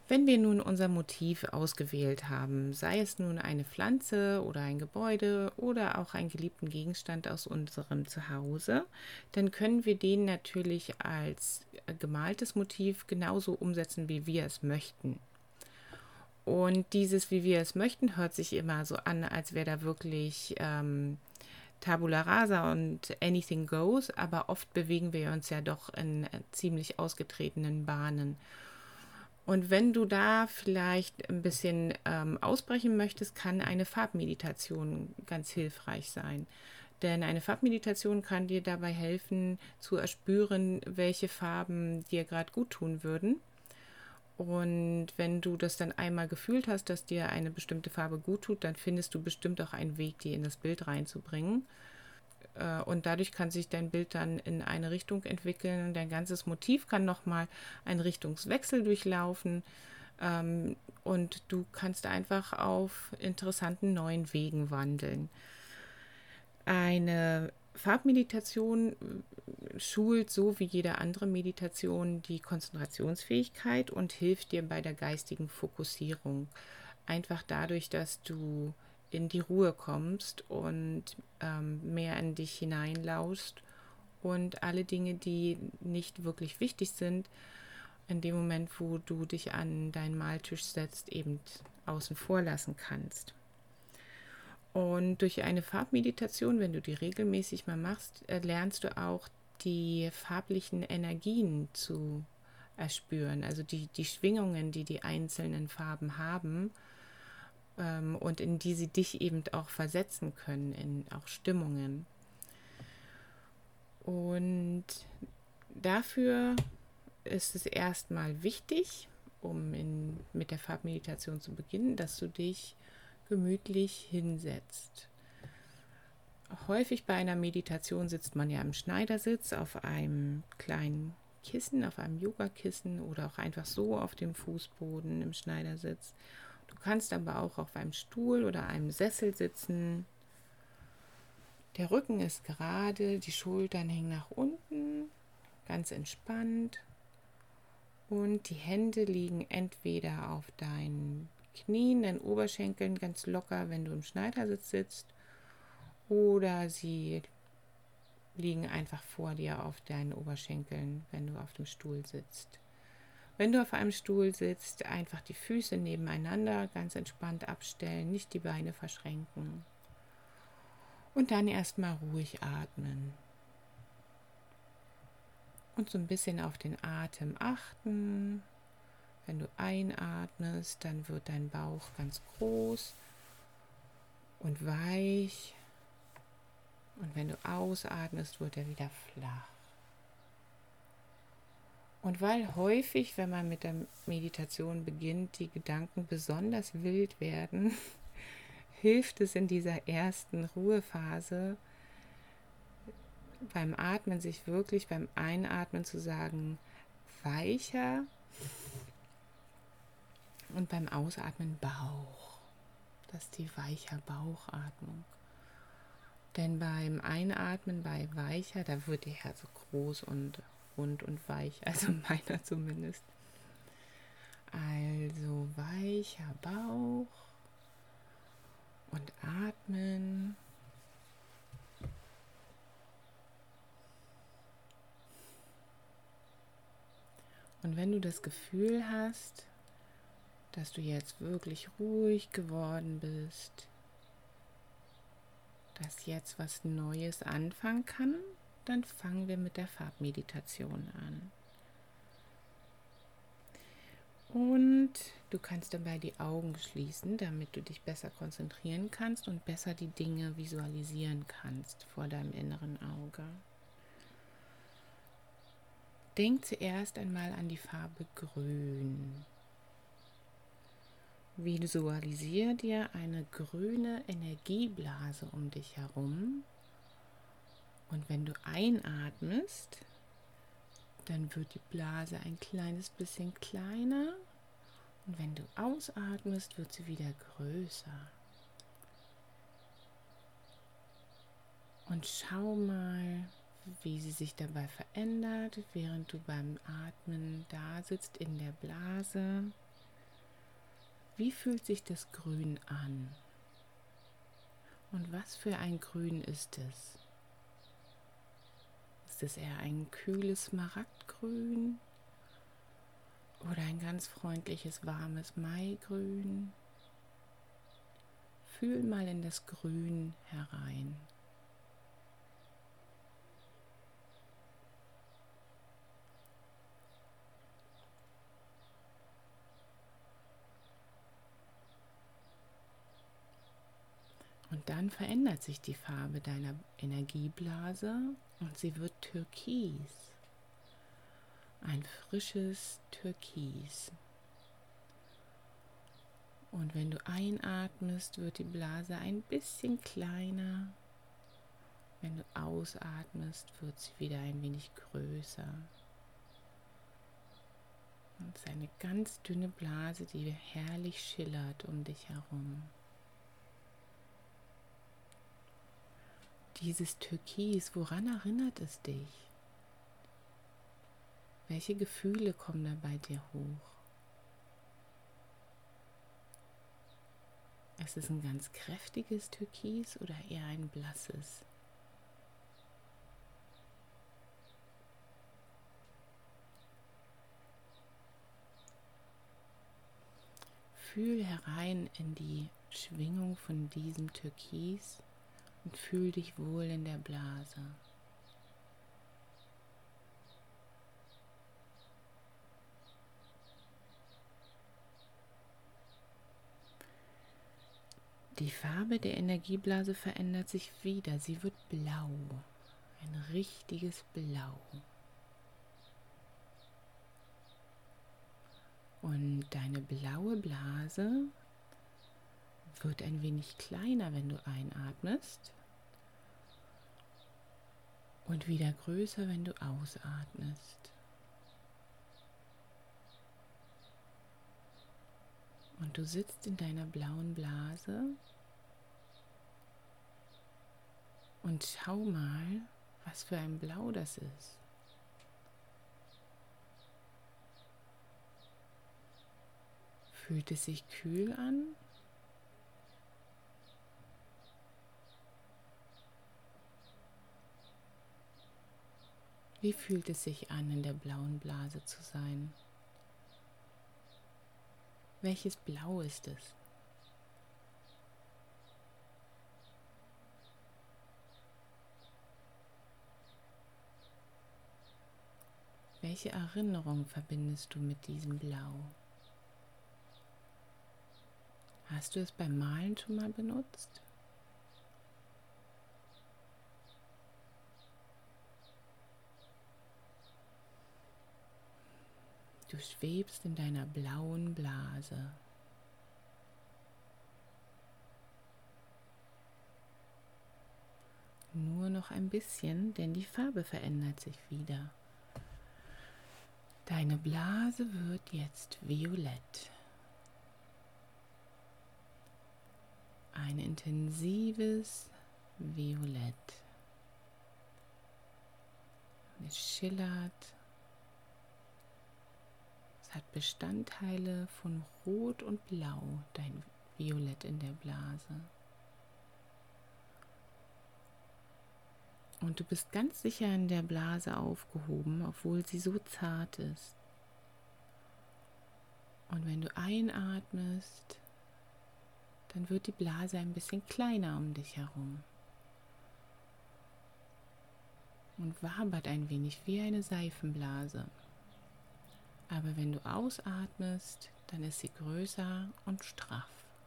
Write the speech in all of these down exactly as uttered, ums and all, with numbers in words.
Wenn wir nun unser Motiv ausgewählt haben, sei es nun eine Pflanze oder ein Gebäude oder auch einen geliebten Gegenstand aus unserem Zuhause, dann können wir den natürlich als gemaltes Motiv genauso umsetzen, wie wir es möchten. Und dieses, wie wir es möchten, hört sich immer so an, als wäre da wirklich ähm, Tabula rasa und anything goes, aber oft bewegen wir uns ja doch in ziemlich ausgetretenen Bahnen. Und wenn du da vielleicht ein bisschen ähm, ausbrechen möchtest, kann eine Farbmeditation ganz hilfreich sein. Denn eine Farbmeditation kann dir dabei helfen, zu erspüren, welche Farben dir gerade gut tun würden. Und wenn du das dann einmal gefühlt hast, dass dir eine bestimmte Farbe gut tut, dann findest du bestimmt auch einen Weg, die in das Bild reinzubringen. Und dadurch kann sich dein Bild dann in eine Richtung entwickeln. Dein ganzes Motiv kann nochmal einen Richtungswechsel durchlaufen. Und du kannst einfach auf interessanten neuen Wegen wandeln. Eine Farbmeditation schult so wie jede andere Meditation die Konzentrationsfähigkeit und hilft dir bei der geistigen Fokussierung. Einfach dadurch, dass du in die Ruhe kommst und ähm, mehr in dich hineinlauschst und alle Dinge, die nicht wirklich wichtig sind, in dem Moment, wo du dich an deinen Maltisch setzt, eben außen vor lassen kannst. Und durch eine Farbmeditation, wenn du die regelmäßig mal machst, lernst du auch die farblichen Energien zu erspüren, also die, die Schwingungen, die die einzelnen Farben haben ähm, und in die sie dich eben auch versetzen können, in auch Stimmungen. Und dafür ist es erstmal wichtig, um in, mit der Farbmeditation zu beginnen, dass du dich gemütlich hinsetzt. Häufig bei einer Meditation sitzt man ja im Schneidersitz auf einem kleinen Kissen, auf einem Yogakissen oder auch einfach so auf dem Fußboden im Schneidersitz. Du kannst aber auch auf einem Stuhl oder einem Sessel sitzen. Der Rücken ist gerade, die Schultern hängen nach unten, ganz entspannt. Und die Hände liegen entweder auf deinen Knien, deinen Oberschenkeln ganz locker, wenn du im Schneidersitz sitzt, oder sie liegen einfach vor dir auf deinen Oberschenkeln, wenn du auf dem Stuhl sitzt. Wenn du auf einem Stuhl sitzt, einfach die Füße nebeneinander ganz entspannt abstellen, nicht die Beine verschränken. Und dann erstmal ruhig atmen. Und so ein bisschen auf den Atem achten. Wenn du einatmest, dann wird dein Bauch ganz groß und weich. Und wenn du ausatmest, wird er wieder flach. Und weil häufig, wenn man mit der Meditation beginnt, die Gedanken besonders wild werden, hilft es in dieser ersten Ruhephase beim Atmen sich wirklich beim Einatmen zu sagen, weicher, und beim Ausatmen Bauch. Das ist die weicher Bauchatmung. Denn beim Einatmen, bei weicher, da wird die Herz so groß und rund und weich, also meiner zumindest. Also weicher Bauch und atmen. Und wenn du das Gefühl hast, dass du jetzt wirklich ruhig geworden bist, dass jetzt was Neues anfangen kann, dann fangen wir mit der Farbmeditation an. Und du kannst dabei die Augen schließen, damit du dich besser konzentrieren kannst und besser die Dinge visualisieren kannst vor deinem inneren Auge. Denk zuerst einmal an die Farbe Grün. Visualisiere dir eine grüne Energieblase um dich herum. Und wenn du einatmest, dann wird die Blase ein kleines bisschen kleiner. Und wenn du ausatmest, wird sie wieder größer. Und schau mal, wie sie sich dabei verändert, während du beim Atmen da sitzt in der Blase. Wie fühlt sich das Grün an? Und was für ein Grün ist es? Ist es eher ein kühles Smaragdgrün oder ein ganz freundliches, warmes Maigrün? Fühl mal in das Grün herein. Und dann verändert sich die Farbe deiner Energieblase und sie wird türkis. Ein frisches Türkis. Und wenn du einatmest, wird die Blase ein bisschen kleiner. Wenn du ausatmest, wird sie wieder ein wenig größer. Und es ist eine ganz dünne Blase, die herrlich schillert um dich herum. Dieses Türkis, woran erinnert es dich? Welche Gefühle kommen da bei dir hoch? Ist es ein ganz kräftiges Türkis oder eher ein blasses? Fühl herein in die Schwingung von diesem Türkis und fühl dich wohl in der Blase. Die Farbe der Energieblase verändert sich wieder. Sie wird blau. Ein richtiges Blau. Und deine blaue Blase wird ein wenig kleiner, wenn du einatmest. Und wieder größer, wenn du ausatmest. Und du sitzt in deiner blauen Blase und schau mal, was für ein Blau das ist. Fühlt es sich kühl an? Wie fühlt es sich an, in der blauen Blase zu sein? Welches Blau ist es? Welche Erinnerung verbindest du mit diesem Blau? Hast du es beim Malen schon mal benutzt? Du schwebst in deiner blauen Blase. Nur noch ein bisschen, denn die Farbe verändert sich wieder. Deine Blase wird jetzt violett. Ein intensives Violett. Es schillert. Es hat Bestandteile von Rot und Blau, dein Violett in der Blase. Und du bist ganz sicher in der Blase aufgehoben, obwohl sie so zart ist. Und wenn du einatmest, dann wird die Blase ein bisschen kleiner um dich herum und wabert ein wenig wie eine Seifenblase. Aber wenn du ausatmest, dann ist sie größer und straff.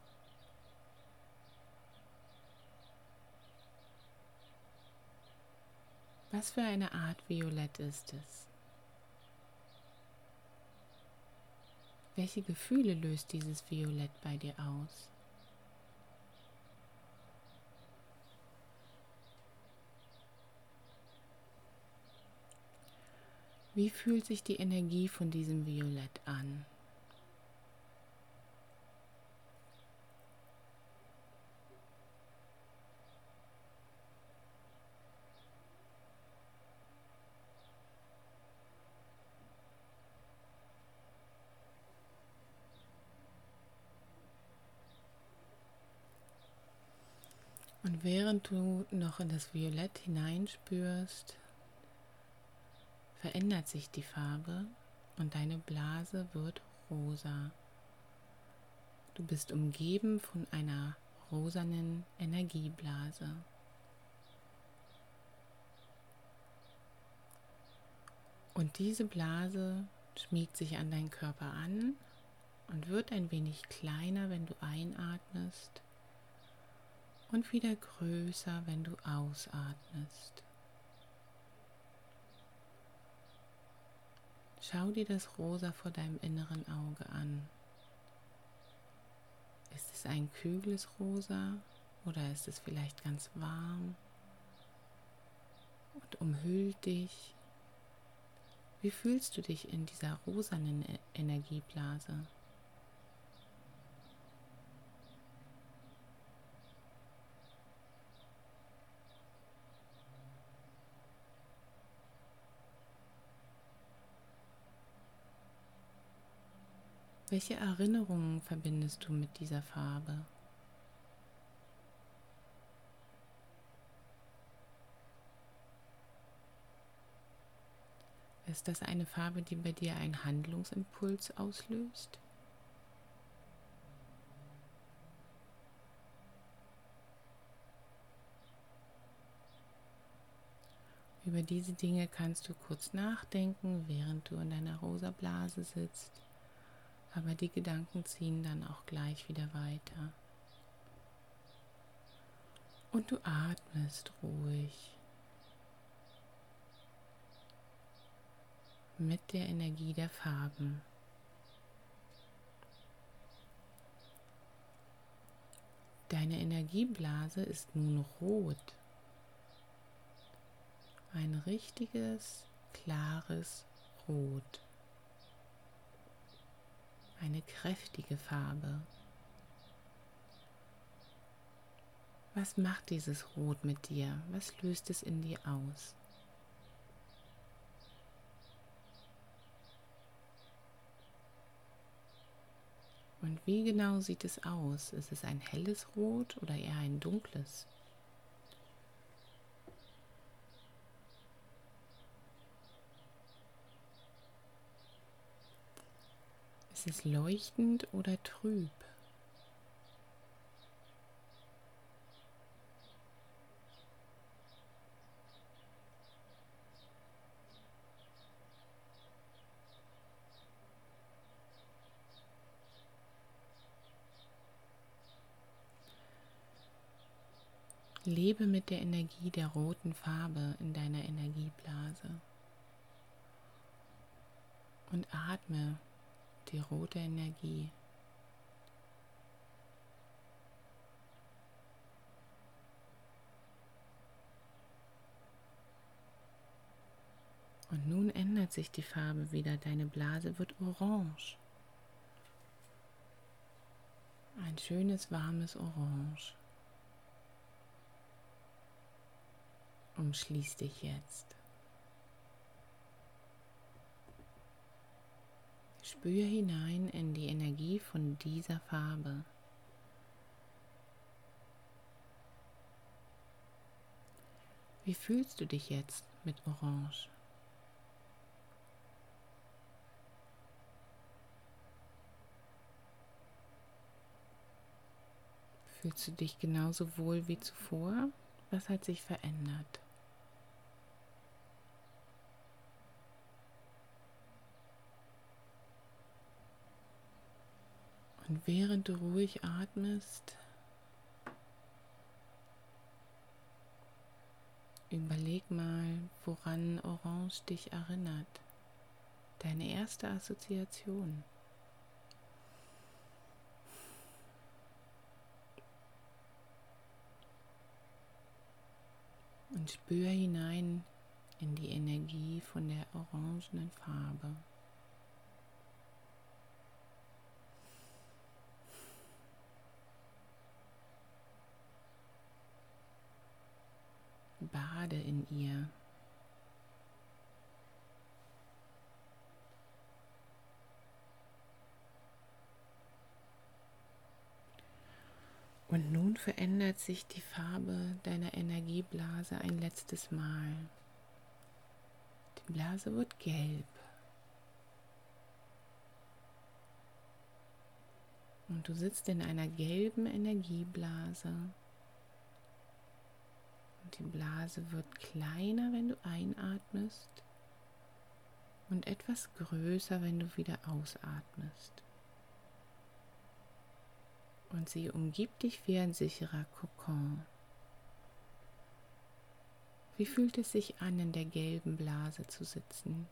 Was für eine Art Violett ist es? Welche Gefühle löst dieses Violett bei dir aus? Wie fühlt sich die Energie von diesem Violett an? Und während du noch in das Violett hineinspürst, verändert sich die Farbe und deine Blase wird rosa. Du bist umgeben von einer rosanen Energieblase. Und diese Blase schmiegt sich an deinen Körper an und wird ein wenig kleiner, wenn du einatmest, und wieder größer, wenn du ausatmest. Schau dir das Rosa vor deinem inneren Auge an. Ist es ein kühles Rosa oder ist es vielleicht ganz warm und umhüllt dich? Wie fühlst du dich in dieser rosanen Energieblase? Welche Erinnerungen verbindest du mit dieser Farbe? Ist das eine Farbe, die bei dir einen Handlungsimpuls auslöst? Über diese Dinge kannst du kurz nachdenken, während du in deiner rosa Blase sitzt, aber die Gedanken ziehen dann auch gleich wieder weiter. Und du atmest ruhig mit der Energie der Farben. Deine Energieblase ist nun rot. Ein richtiges, klares Rot. Eine kräftige Farbe. Was macht dieses Rot mit dir? Was löst es in dir aus? Und wie genau sieht es aus? Ist es ein helles Rot oder eher ein dunkles? Ist es leuchtend oder trüb? Lebe mit der Energie der roten Farbe in deiner Energieblase und atme die rote Energie. Und nun ändert sich die Farbe wieder. Deine Blase wird orange. Ein schönes, warmes Orange umschließt dich jetzt. Spür hinein in die Energie von dieser Farbe. Wie fühlst du dich jetzt mit Orange? Fühlst du dich genauso wohl wie zuvor? Was hat sich verändert? Und während du ruhig atmest, überleg mal, woran Orange dich erinnert. Deine erste Assoziation. Und spür hinein in die Energie von der orangenen Farbe. Bade in ihr. Und nun verändert sich die Farbe deiner Energieblase ein letztes Mal. Die Blase wird gelb. Und du sitzt in einer gelben Energieblase. Und die Blase wird kleiner, wenn du einatmest und etwas größer, wenn du wieder ausatmest. Und sie umgibt dich wie ein sicherer Kokon. Wie fühlt es sich an, in der gelben Blase zu sitzen?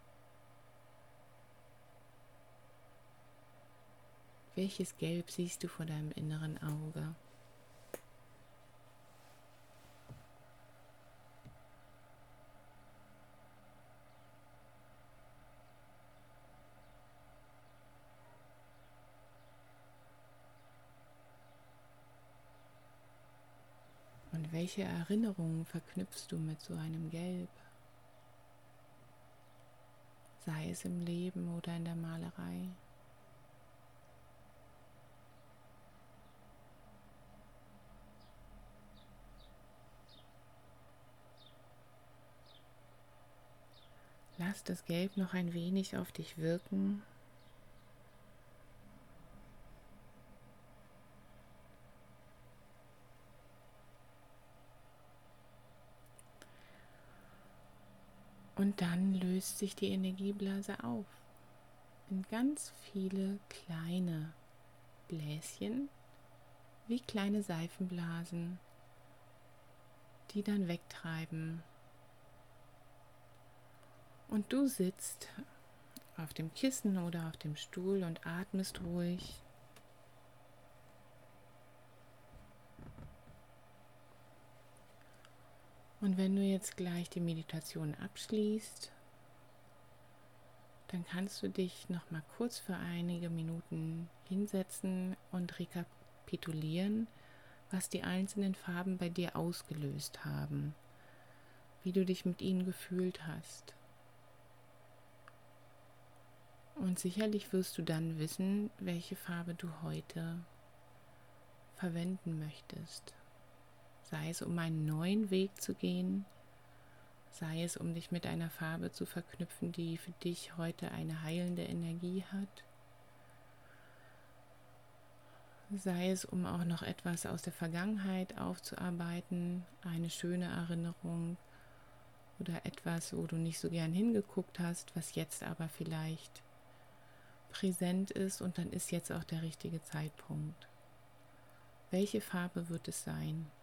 Welches Gelb siehst du vor deinem inneren Auge? Und welche Erinnerungen verknüpfst du mit so einem Gelb? Sei es im Leben oder in der Malerei. Lass das Gelb noch ein wenig auf dich wirken. Und dann löst sich die Energieblase auf in ganz viele kleine Bläschen, wie kleine Seifenblasen, die dann wegtreiben. Und du sitzt auf dem Kissen oder auf dem Stuhl und atmest ruhig. Und wenn du jetzt gleich die Meditation abschließt, dann kannst du dich noch mal kurz für einige Minuten hinsetzen und rekapitulieren, was die einzelnen Farben bei dir ausgelöst haben, wie du dich mit ihnen gefühlt hast. Und sicherlich wirst du dann wissen, welche Farbe du heute verwenden möchtest. Sei es, um einen neuen Weg zu gehen, sei es, um dich mit einer Farbe zu verknüpfen, die für dich heute eine heilende Energie hat, sei es, um auch noch etwas aus der Vergangenheit aufzuarbeiten, eine schöne Erinnerung oder etwas, wo du nicht so gern hingeguckt hast, was jetzt aber vielleicht präsent ist und dann ist jetzt auch der richtige Zeitpunkt. Welche Farbe wird es sein?